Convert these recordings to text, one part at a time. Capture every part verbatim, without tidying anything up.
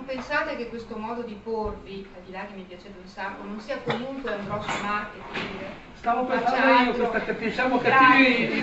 pensate che questo modo di porvi, al di là che mi piace un sacco, non sia comunque un grosso marketing? Stavo pensando io, questa che siamo cattivi,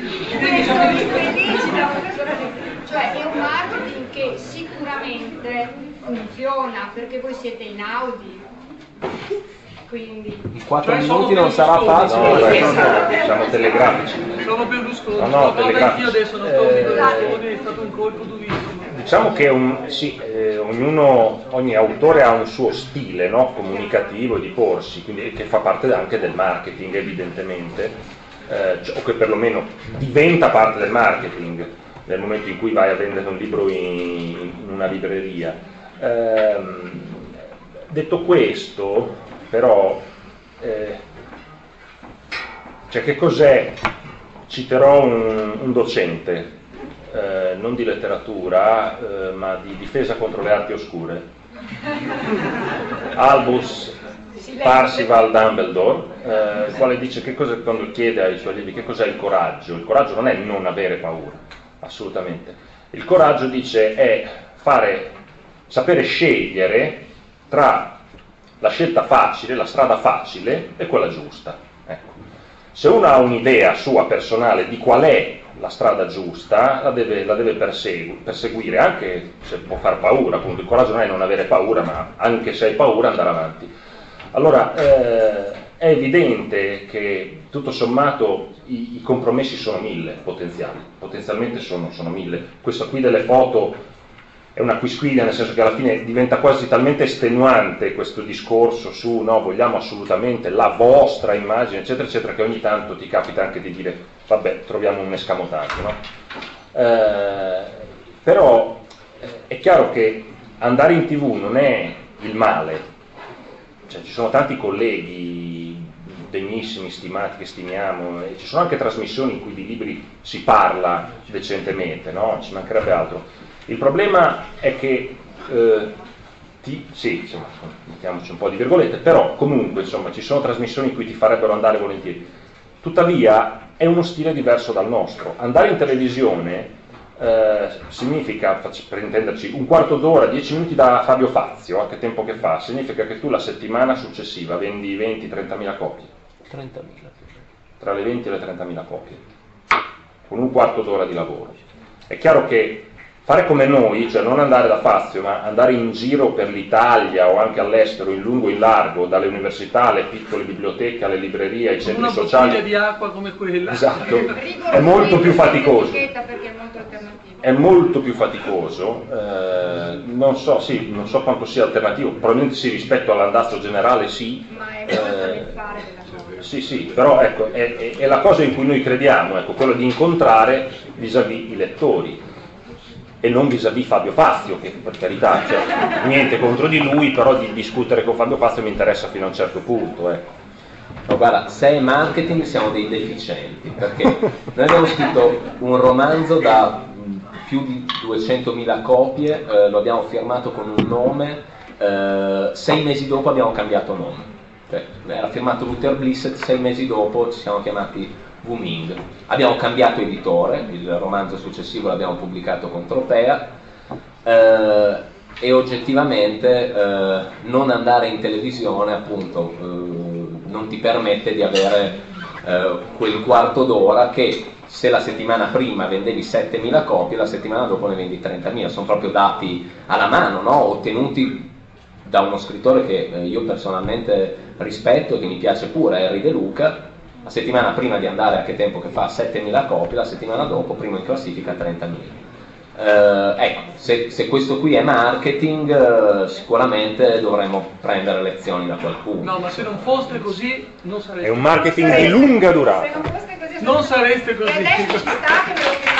cioè è un marketing che sicuramente funziona perché voi siete inaudi, quindi in quattro cioè minuti non sarà facile. No, beh, sono, siamo telegrafici. Sono Berlusconi, No, no, telegrafici. io adesso non sto Eh, Berlusconi, è stato un colpo durissimo. Diciamo che un, sì, eh, ognuno, ogni autore ha un suo stile, no, comunicativo e di porsi, quindi che fa parte anche del marketing evidentemente, eh, cioè, o che perlomeno diventa parte del marketing nel momento in cui vai a vendere un libro in, in una libreria. Ehm, detto questo, però, eh, cioè che cos'è? Citerò un, un docente. Eh, non di letteratura, eh, ma di difesa contro le arti oscure. Albus Parzival Dumbledore, eh, il quale dice che cosa, quando chiede ai suoi allievi che cos'è il coraggio. Il coraggio non è non avere paura, assolutamente. Il coraggio, dice, è fare, sapere scegliere tra la scelta facile, la strada facile e quella giusta. Ecco. Se uno ha un'idea sua personale di qual è la strada giusta, la deve, la deve persegu- perseguire, anche se può far paura, appunto. Il coraggio non è non avere paura, ma anche se hai paura andare avanti. Allora, eh, è evidente che tutto sommato i, i compromessi sono mille, potenziali, potenzialmente sono, sono mille. Questa qui delle foto è una quisquiglia, nel senso che alla fine diventa quasi talmente estenuante questo discorso su no, vogliamo assolutamente la vostra immagine, eccetera, eccetera, che ogni tanto ti capita anche di dire vabbè, troviamo un escamotaggio, no? Eh, però eh, è chiaro che andare in tivù non è il male, cioè ci sono tanti colleghi degnissimi, stimati, che stimiamo, e ci sono anche trasmissioni in cui di libri si parla decentemente, no? Ci mancherebbe altro. Il problema è che, eh, ti, sì, insomma, mettiamoci un po' di virgolette, però comunque insomma, ci sono trasmissioni in cui ti farebbero andare volentieri. Tuttavia è uno stile diverso dal nostro. Andare in televisione eh, significa, per intenderci, un quarto d'ora, dieci minuti da Fabio Fazio, a che tempo che fa, significa che tu la settimana successiva vendi venti trentamila copie. trentamila. Tra le venti e le trentamila copie, con un quarto d'ora di lavoro. È chiaro che fare come noi, cioè non andare da Fazio, ma andare in giro per l'Italia o anche all'estero, in lungo e in largo, dalle università alle piccole biblioteche, alle librerie, ai centri una sociali. Una bottiglia di acqua come quella. Esatto, è molto più faticoso. Perché è molto alternativo. È molto più faticoso, eh, non so, sì, non so quanto sia alternativo, probabilmente sì, rispetto all'andazzo generale sì. Ma è eh, il fare della cosa. Sì, sì, però ecco, è, è, è la cosa in cui noi crediamo, ecco, quello di incontrare vis-à-vis i lettori. E non vis-à-vis Fabio Fazio, che per carità, cioè, niente contro di lui, però di discutere con Fabio Fazio mi interessa fino a un certo punto. Ecco. No, guarda, se è marketing siamo dei deficienti, perché noi abbiamo scritto un romanzo da più di duecentomila copie, eh, lo abbiamo firmato con un nome, eh, sei mesi dopo abbiamo cambiato nome. Cioè, era firmato Luther Blissett, sei mesi dopo ci siamo chiamati Wuming. Abbiamo cambiato editore, il romanzo successivo l'abbiamo pubblicato con Tropea, eh, e oggettivamente eh, non andare in televisione appunto eh, non ti permette di avere eh, quel quarto d'ora che se la settimana prima vendevi settemila copie, la settimana dopo ne vendi trentamila. Sono proprio dati alla mano, no? Ottenuti da uno scrittore che eh, io personalmente rispetto, che mi piace pure, Henry De Luca. La settimana prima di andare, a che tempo che fa, settemila copie, la settimana dopo, primo in classifica, trentamila. Eh, ecco, se, se questo qui è marketing, eh, sicuramente dovremmo prendere lezioni da qualcuno. No, ma se non foste così, non sareste È un marketing di lunga durata. Se non foste così, Non sareste così. E adesso ci sta che me lo